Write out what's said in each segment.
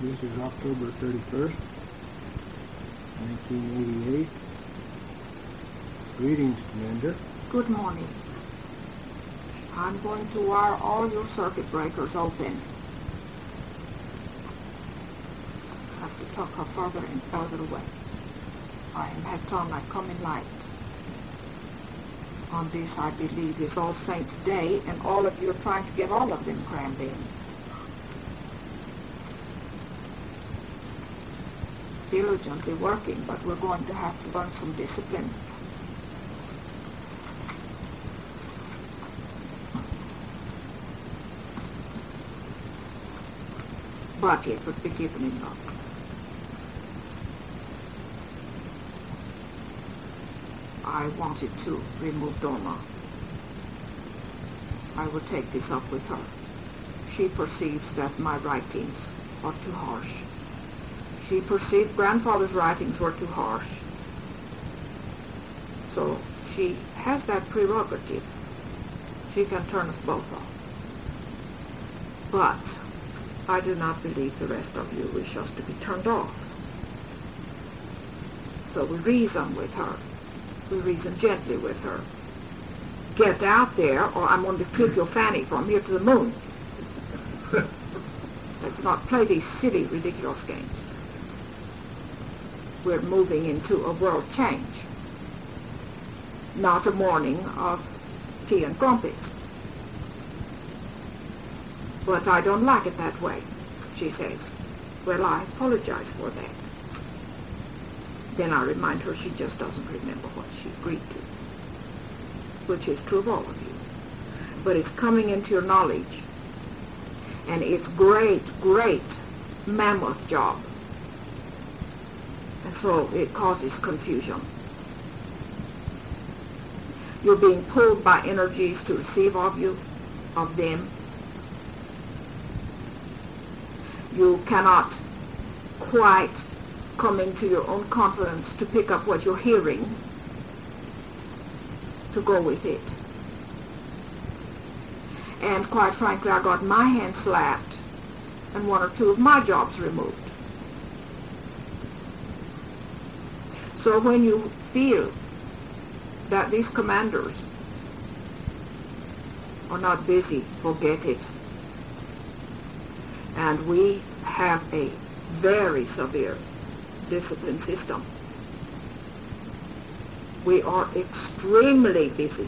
This is October 31st, 1988. Greetings, Commander. Good morning. I'm going to wire all your circuit breakers open. I have to tuck her further and further away. I have time I come in light. On this, I believe, is All Saints' Day, and all of you are trying to get all of them crammed in. Diligently working, but we're going to have to learn some discipline. But it would be given in love. I wanted to remove Doma. I will take this up with her. She perceives that my writings are too harsh. She perceived grandfather's writings were too harsh. So she has that prerogative. She can turn us both off. But I do not believe the rest of you wish us to be turned off. So we reason with her. We reason gently with her. Get out there, or I'm going to kick your fanny from here to the moon. Let's not play these silly, ridiculous games. We're moving into a world change, not a morning of tea and crumpets. But I don't like it that way, she says. Well, I apologize for that. Then I remind her she just doesn't remember what she agreed to, which is true of all of you. But it's coming into your knowledge, and it's great, great mammoth job. And so it causes confusion. You're being pulled by energies to receive of you, of them. You cannot quite come into your own confidence to pick up what you're hearing, to go with it. And quite frankly, I got my hand slapped and one or two of my jobs removed. So when you feel that these commanders are not busy, forget it. And we have a very severe discipline system. We are extremely busy.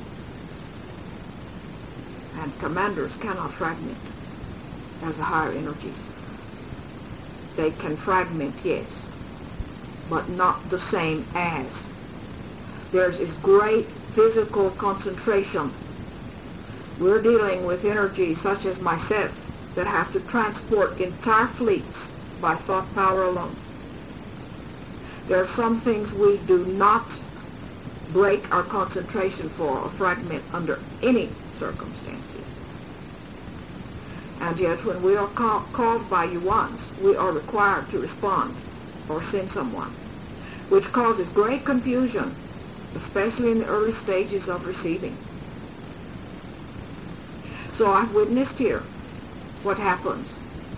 And commanders cannot fragment as the higher energies. They can fragment, yes, but not the same as. There's this great physical concentration. We're dealing with energies such as myself that have to transport entire fleets by thought power alone. There are some things we do not break our concentration for or fragment under any circumstances. And yet when we are called by you once, we are required to respond or send someone, which causes great confusion, especially in the early stages of receiving. So I've witnessed here what happens.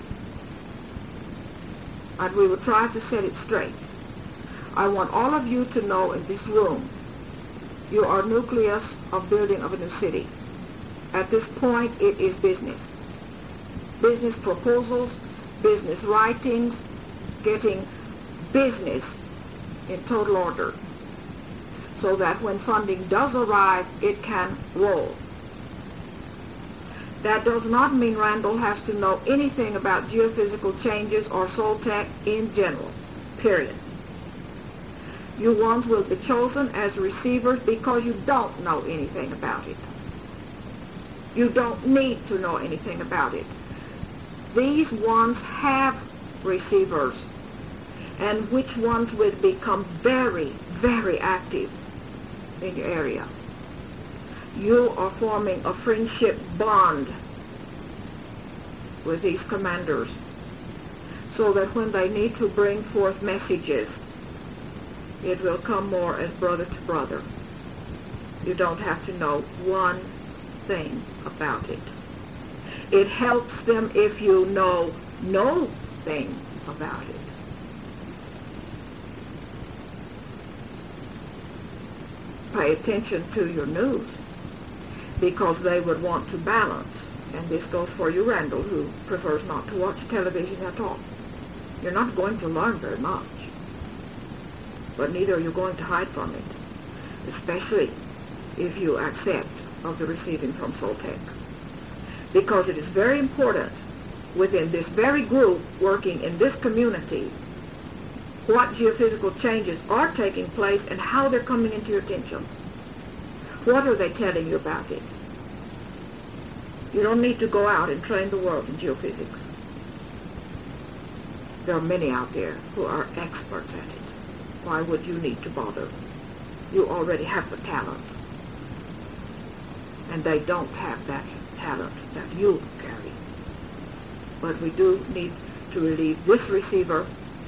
And we will try to set it straight. I want all of you to know in this room, you are nucleus of building of a new city. At this point, it is business. Business proposals, business writings, getting business in total order, so that when funding does arrive, it can roll. That does not mean Randall has to know anything about geophysical changes or soul tech in general, period. You ones will be chosen as receivers because you don't know anything about it. You don't need to know anything about it. These ones have receivers, and which ones will become very, very active in your area. You are forming a friendship bond with these commanders, so that when they need to bring forth messages, it will come more as brother to brother. You don't have to know one thing about it. It helps them if you know thing about it. Pay attention to your news, because they would want to balance. And this goes for you, Randall, who prefers not to watch television at all. You're not going to learn very much, but neither are you going to hide from it, especially if you accept of the receiving from Soltec. Because it is very important within this very group working in this community what geophysical changes are taking place and how they're coming into your attention. What are they telling you about it? You don't need to go out and train the world in geophysics. There are many out there who are experts at it. Why would you need to bother? You already have the talent. And they don't have that talent that you carry. But we do need to relieve this receiver,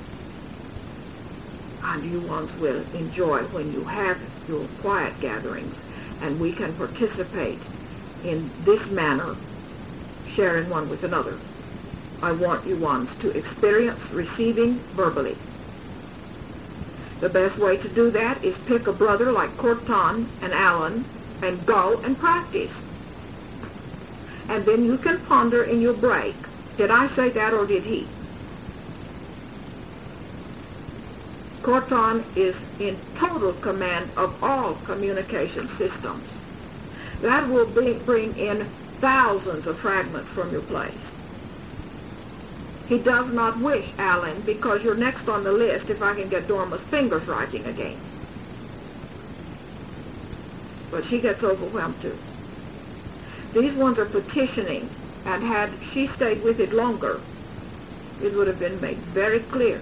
and you ones will enjoy when you have your quiet gatherings and we can participate in this manner, sharing one with another. I want you ones to experience receiving verbally. The best way to do that is pick a brother like Corton and Alan and go and practice. And then you can ponder in your break, did I say that or did he? Corton is in total command of all communication systems. That will bring in thousands of fragments from your place. He does not wish, Alan, because you're next on the list if I can get Dorma's fingers writing again. But she gets overwhelmed too. These ones are petitioning, and had she stayed with it longer, it would have been made very clear.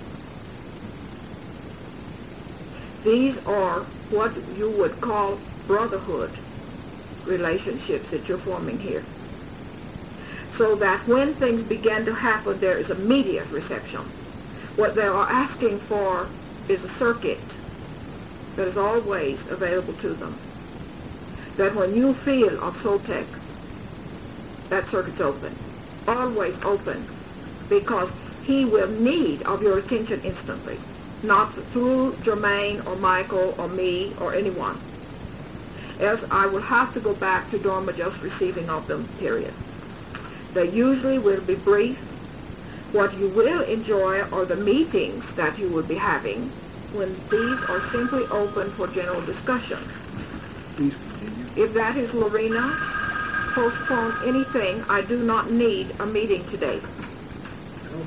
These are what you would call brotherhood relationships that you're forming here. So that when things begin to happen, there is immediate reception. What they are asking for is a circuit that is always available to them. That when you feel of Soltec, that circuit's open. Always open. Because he will need of your attention instantly. Not through Jermaine or Michael or me or anyone. Else I will have to go back to Dorma just receiving of them, period. They usually will be brief. What you will enjoy are the meetings that you will be having when these are simply open for general discussion. Please continue. If that is Lorena, postpone anything. I do not need a meeting today. No.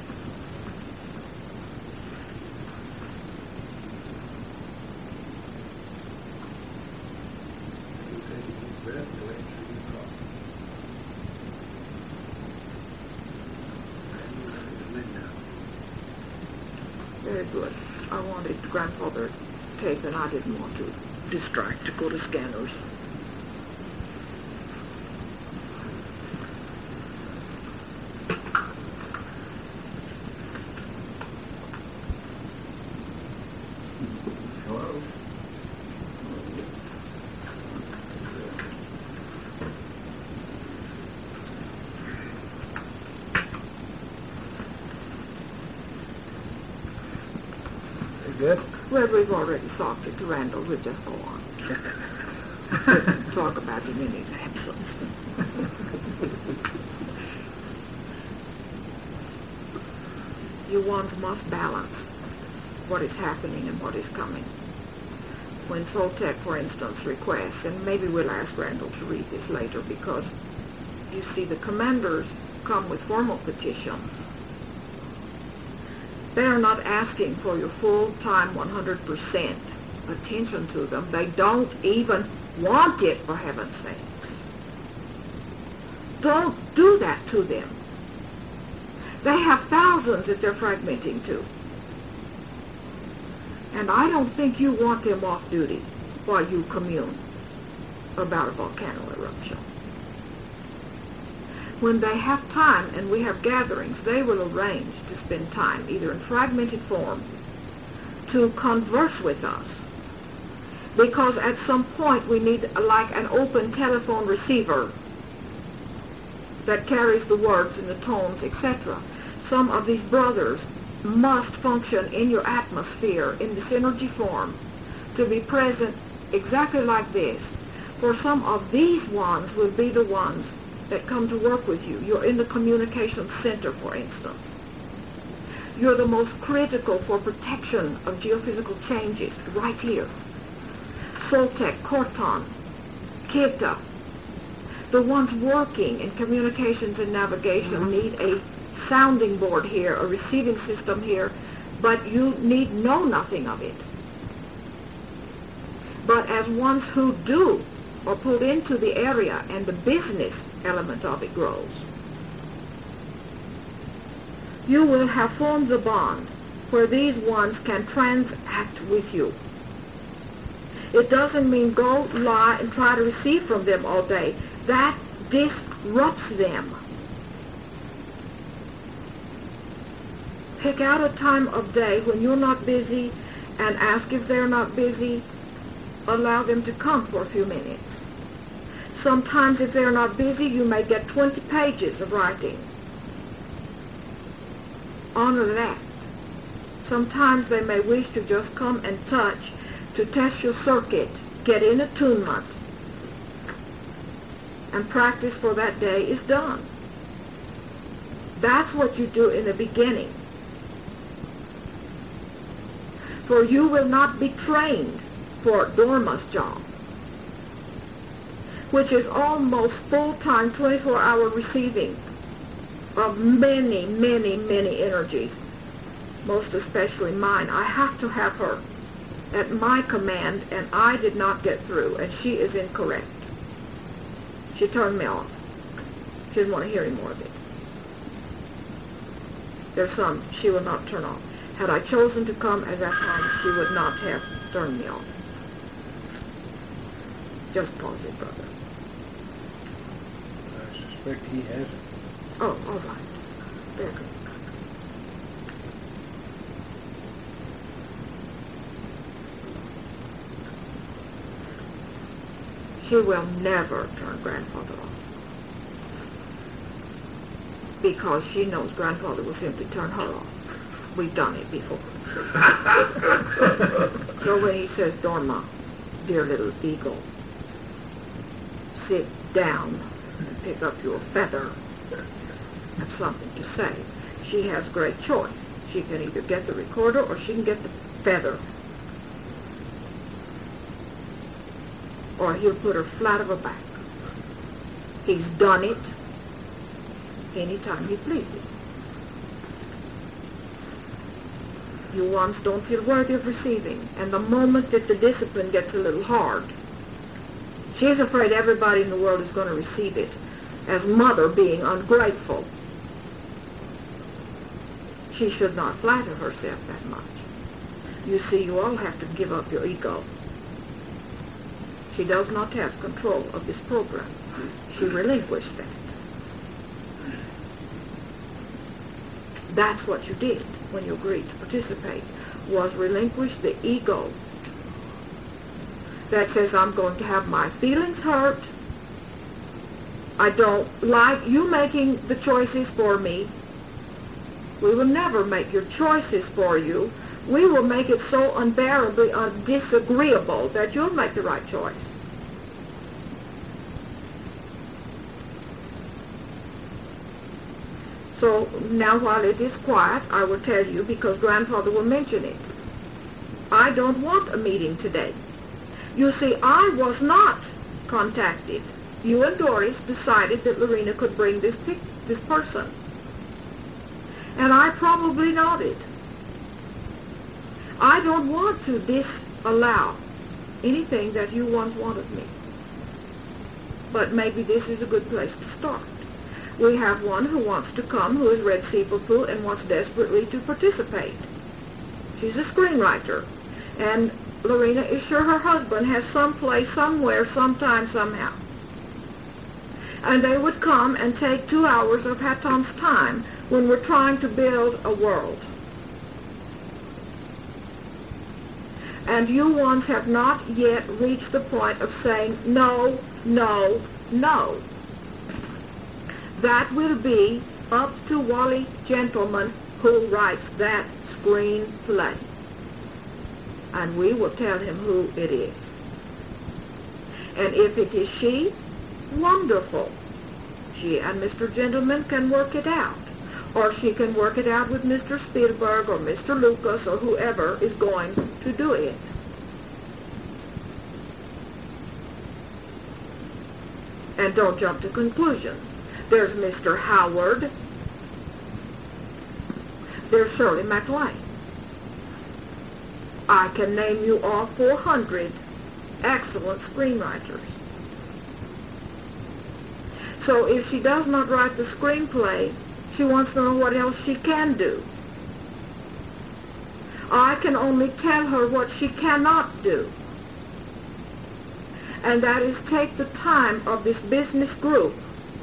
You take a deep breath to answer your call. Very good. I wanted grandfather tape and I didn't want to distract to go to scanners. Hello? Very good. Well, we've already talked it to Randall. We'll just go on. Talk about him in his absence. You ones must balance what is happening and what is coming. When Soltec, for instance, requests, and maybe we'll ask Randall to read this later, because you see the commanders come with formal petition. They are not asking for your full-time 100% attention to them. They don't even want it, for heaven's sakes. Don't do that to them. They have thousands that they're fragmenting to. And I don't think you want them off duty while you commune about a volcano eruption. When they have time and we have gatherings, they will arrange to spend time, either in fragmented form, to converse with us. Because at some point we need like an open telephone receiver that carries the words and the tones, etc. some of these brothers must function in your atmosphere in this energy form to be present exactly like this. For some of these ones will be the ones that come to work with you. You're in the communication center, for instance. You're the most critical for protection of geophysical changes right here. Soltec, Corton, Kirta, the ones working in communications and navigation need a sounding board here, a receiving system here, but you need know nothing of it. But as ones who do are pulled into the area and the business element of it grows, you will have formed a bond where these ones can transact with you. It doesn't mean go lie and try to receive from them all day. That disrupts them. Pick out a time of day when you're not busy and ask if they're not busy. Allow them to come for a few minutes. Sometimes if they're not busy, you may get 20 pages of writing. Honor that. Sometimes they may wish to just come and touch to test your circuit, get in attunement, and practice for that day is done. That's what you do in the beginning. For you will not be trained for Dorma's job, which is almost full-time 24-hour receiving of many, many, many energies, most especially mine. I have to have her at my command, and I did not get through, and she is incorrect. She turned me off. She didn't want to hear any more of it. There's some she will not turn off. Had I chosen to come as that time, she would not have turned me off. Just pause it, brother. I suspect he hasn't. Oh, all right. Very good. She will never turn grandfather off, because she knows grandfather will simply turn her off. We've done it before. So when he says, Dorma, dear little eagle, sit down and pick up your feather, have something to say, she has great choice. She can either get the recorder or she can get the feather. Or he'll put her flat of her back. He's done it anytime he pleases. You ones don't feel worthy of receiving, and the moment that the discipline gets a little hard, she's afraid everybody in the world is going to receive it as mother being ungrateful. She should not flatter herself that much. You see, you all have to give up your ego. She does not have control of this program. She relinquished that. That's what you did when you agreed to participate, was relinquish the ego that says, I'm going to have my feelings hurt. I don't like you making the choices for me. We will never make your choices for you. We will make it so unbearably disagreeable that you'll make the right choice. So now while it is quiet, I will tell you, because grandfather will mention it. I don't want a meeting today. You see, I was not contacted. You and Doris decided that Lorena could bring this person. And I probably nodded. I don't want to disallow anything that you once wanted me. But maybe this is a good place to start. We have one who wants to come, who is Red Seepapoo and wants desperately to participate. She's a screenwriter. And Lorena is sure her husband has some place, somewhere, sometime, somehow. And they would come and take 2 hours of Haton's time when we're trying to build a world. And you ones have not yet reached the point of saying no, no, no. That will be up to Wally Gentleman, who writes that screenplay. And we will tell him who it is. And if it is she, wonderful. She and Mr. Gentleman can work it out. Or she can work it out with Mr. Spielberg or Mr. Lucas or whoever is going to do it. And don't jump to conclusions. There's Mr. Howard. There's Shirley MacLaine. I can name you all 400 excellent screenwriters. So if she does not write the screenplay, she wants to know what else she can do. I can only tell her what she cannot do. And that is take the time of this business group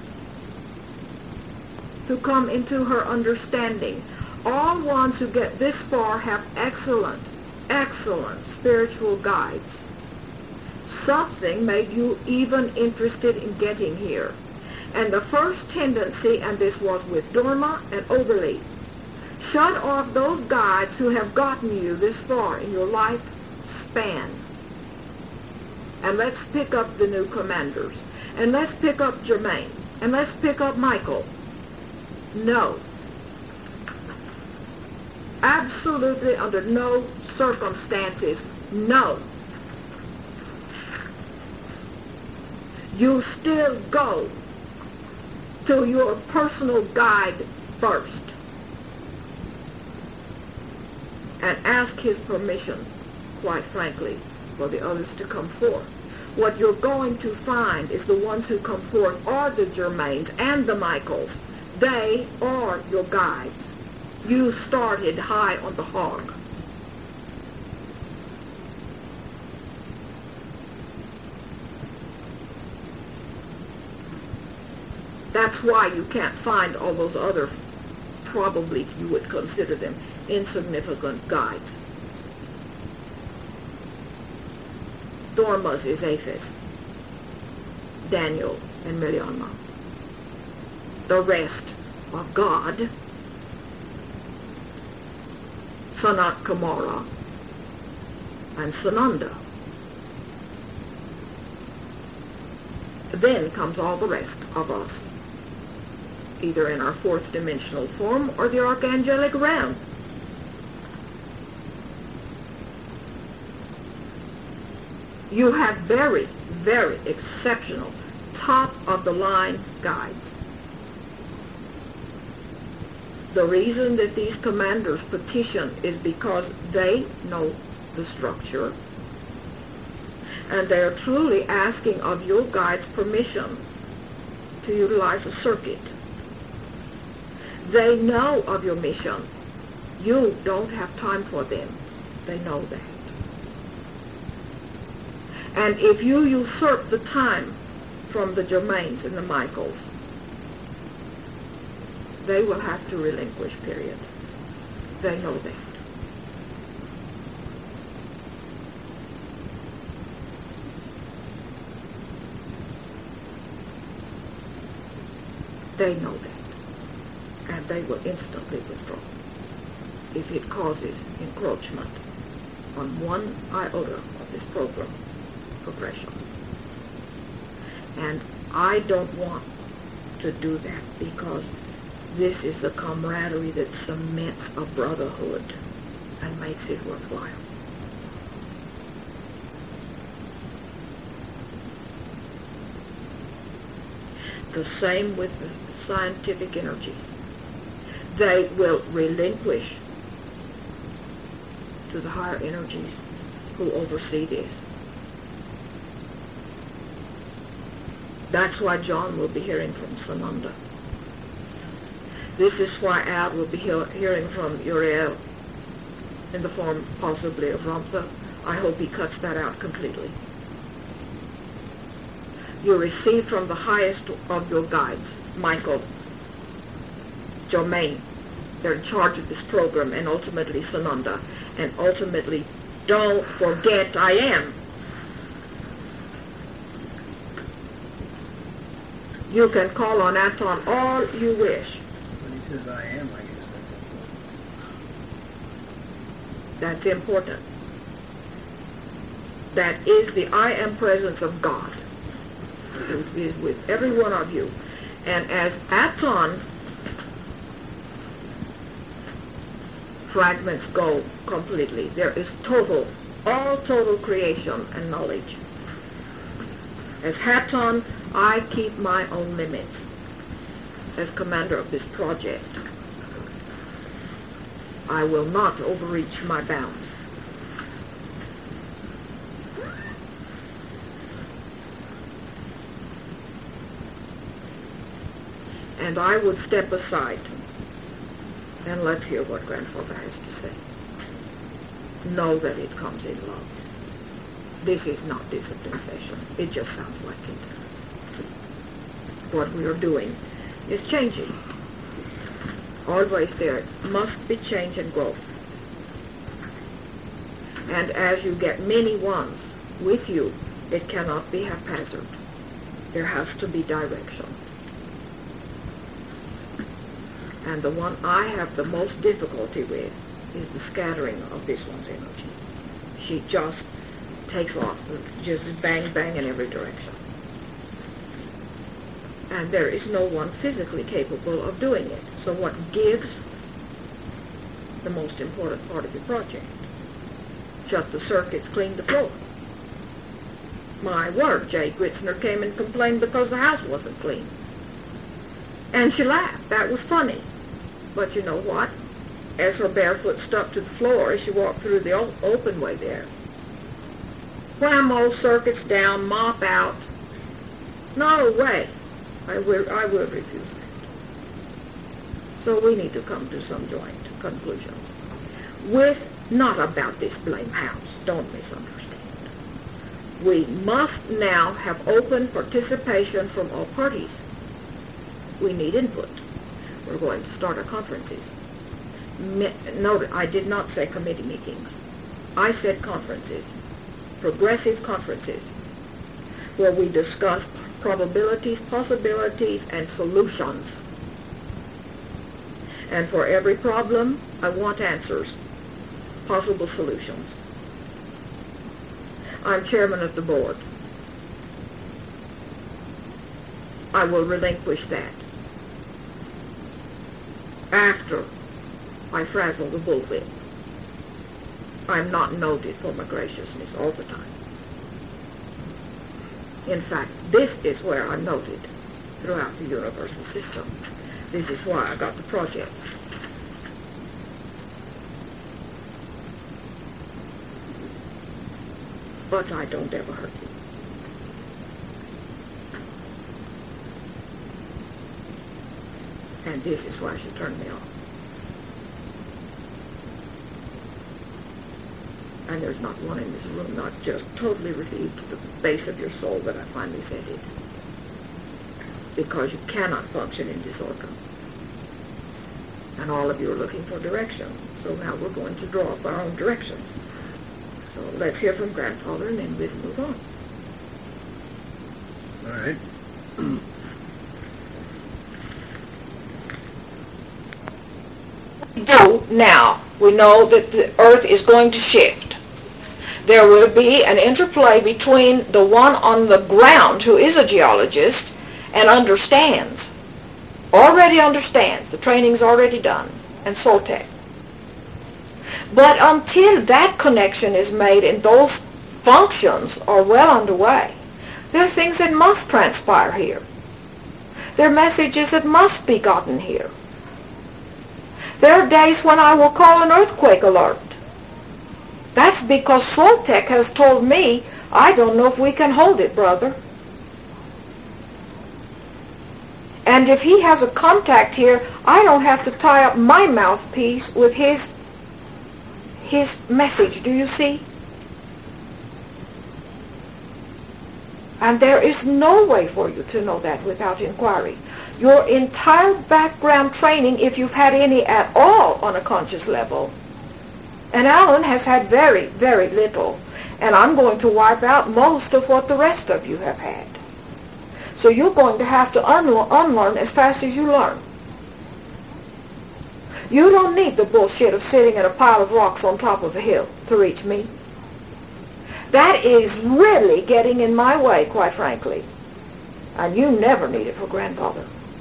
to come into her understanding. All ones who get this far have excellent, excellent spiritual guides. Something made you even interested in getting here. And the first tendency, and this was with Dorma and Oberle, shut off those guides who have gotten you this far in your life span. And let's pick up the new commanders. And let's pick up Germain. And let's pick up Michael. No. Absolutely under no circumstances, no. You still go to your personal guide first and ask his permission, quite frankly, for the others to come forth. What you're going to find is the ones who come forth are the Germains and the Michaels. They are your guides. You started high on the hog. That's why you can't find all those other, probably you would consider them, insignificant guides. Dorma's is Apis, Daniel, and Miriamma. The rest are God, Sanat Kumara, and Sananda. Then comes all the rest of us, either in our fourth dimensional form or the archangelic realm. You have very, very exceptional, top-of-the-line guides. The reason that these commanders petition is because they know the structure, and they are truly asking of your guides permission to utilize a circuit. They know of your mission. You don't have time for them. They know that. And if you usurp the time from the Germains and the Michaels, they will have to relinquish, period. They know that. They know that. And they will instantly withdraw if it causes encroachment on one iota of this program progression. And I don't want to do that because this is the camaraderie that cements a brotherhood and makes it worthwhile. The same with the scientific energies. They will relinquish to the higher energies who oversee this. That's why John will be hearing from Sananda. This is why Ad will be hearing from Uriel in the form possibly of Ramtha. I hope he cuts that out completely. You receive from the highest of your guides, Michael, Germain. They're in charge of this program, and ultimately Sananda. And ultimately, don't forget I am. You can call on Aton all you wish, says I am, I guess That's important. That is the I am presence of God, who is with every one of you. And as aton fragments go completely, there is all total creation and knowledge. As haton, I keep my own limits as commander of this project. I will not overreach my bounds. And I would step aside, and let's hear what Grandfather has to say. Know that it comes in love. This is not discipline session. It just sounds like it. What we are doing is changing. Always there must be change and growth. And as you get many ones with you, it cannot be haphazard. There has to be direction. And the one I have the most difficulty with is the scattering of this one's energy. She just takes off, just bang, bang in every direction. And there is no one physically capable of doing it. So what gives the most important part of your project? Shut the circuits, clean the floor. My word, Jay Gritzner came and complained because the house wasn't clean. And she laughed. That was funny. But you know what? As her barefoot stuck to the floor as she walked through the open way there. Wham, all circuits down, mop out. No way. I will refuse that. So we need to come to some joint conclusions. Not about this blame house. Don't misunderstand. We must now have open participation from all parties. We need input. We're going to start our conferences. Note, I did not say committee meetings. I said conferences. Progressive conferences, where we discuss probabilities, possibilities, and solutions. And for every problem, I want answers, possible solutions. I'm chairman of the board. I will relinquish that after I frazzle the bullwhip. I'm not noted for my graciousness all the time. In fact, this is where I'm noted throughout the universal system. This is why I got the project. But I don't ever hurt you. And this is why she turned me off. And there's not one in this room not just totally relieved to the base of your soul that I finally said it. Because you cannot function in disorder. And all of you are looking for direction. So now we're going to draw up our own directions. So let's hear from Grandfather and then we'll move on. All right. Now, we know that the earth is going to shift. There will be an interplay between the one on the ground who is a geologist and already understands, the training's already done, and Soltec. But until that connection is made and those functions are well underway, there are things that must transpire here. There are messages that must be gotten here. There are days when I will call an earthquake alert. That's because Soltec has told me, I don't know if we can hold it, brother. And if he has a contact here, I don't have to tie up my mouthpiece with his message. Do you see? And there is no way for you to know that without inquiry. Your entire background training, if you've had any at all on a conscious level, and Alan has had very, very little, and I'm going to wipe out most of what the rest of you have had. So you're going to have to unlearn as fast as you learn. You don't need the bullshit of sitting in a pile of rocks on top of a hill to reach me. That is really getting in my way, quite frankly. And you never need it for grandfather.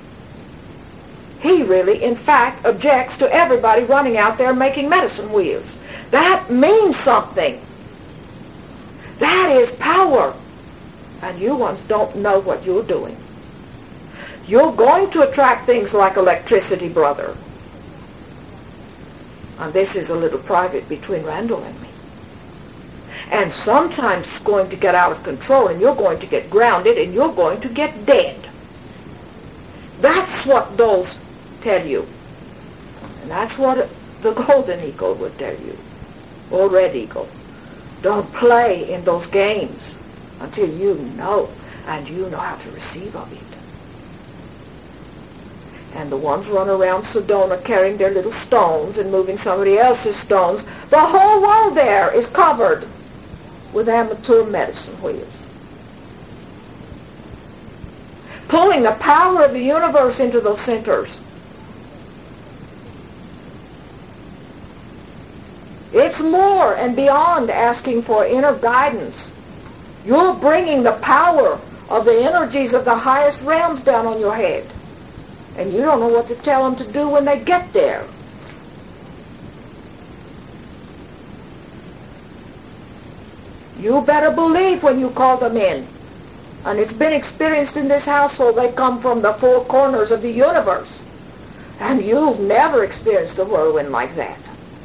He really, in fact, objects to everybody running out there making medicine wheels. That means something. That is power. And you ones don't know what you're doing. You're going to attract things like electricity, brother. And this is a little private between Randall and me. And sometimes it's going to get out of control, and you're going to get grounded, and you're going to get dead. That's what those tell you. And that's what the golden eagle would tell you, or red eagle. Don't play in those games until you know, and you know how to receive of it. And the ones run around Sedona carrying their little stones and moving somebody else's stones. The whole world there is covered with amateur medicine wheels. Pulling the power of the universe into those centers. It's more and beyond asking for inner guidance. You're bringing the power of the energies of the highest realms down on your head. And you don't know what to tell them to do when they get there. You better believe when you call them in. And it's been experienced in this household. They come from the four corners of the universe. And you've never experienced a whirlwind like that.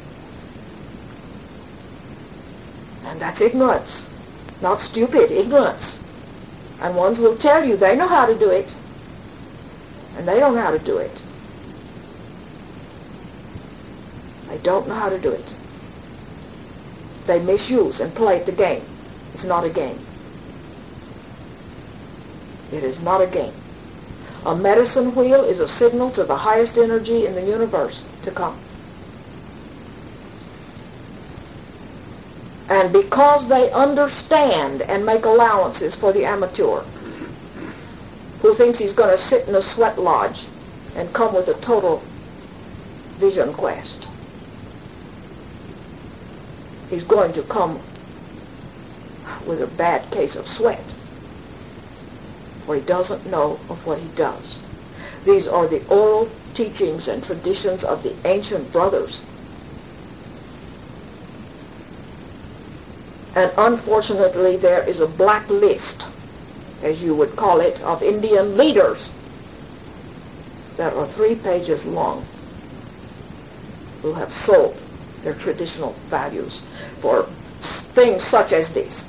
And that's ignorance. Not stupid, ignorance. And ones will tell you they know how to do it. And they don't know how to do it. They don't know how to do it. They misuse and play the game. It's not a game. It is not a game. A medicine wheel is a signal to the highest energy in the universe to come. And because they understand and make allowances for the amateur, who thinks he's going to sit in a sweat lodge and come with a total vision quest. He's going to come with a bad case of sweat, for he doesn't know of what he does. These are the oral teachings and traditions of the ancient brothers. And unfortunately, there is a black list, as you would call it, of Indian leaders that are 3 pages long who have sold their traditional values for things such as this.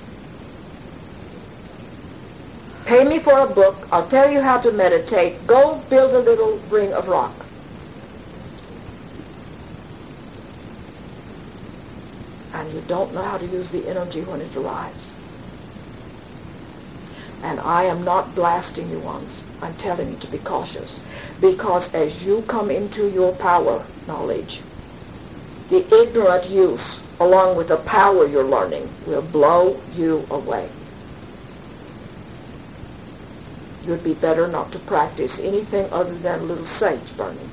Pay me for a book, I'll tell you how to meditate, go build a little ring of rock. And you don't know how to use the energy when it arrives. And I am not blasting you once. I'm telling you to be cautious. Because as you come into your power knowledge, the ignorant use, along with the power you're learning, will blow you away. You'd be better not to practice anything other than a little sage burning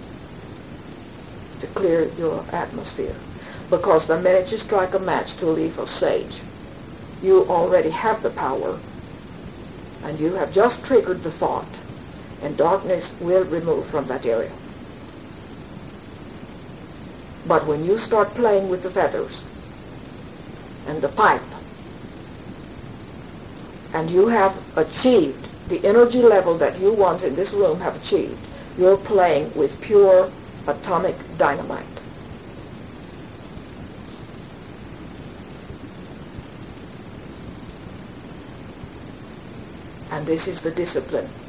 to clear your atmosphere. Because the minute you strike a match to a leaf of sage, you already have the power. And you have just triggered the thought, and darkness will remove from that area. But when you start playing with the feathers and the pipe, and you have achieved the energy level that you ones in this room have achieved, you're playing with pure atomic dynamite. And this is the discipline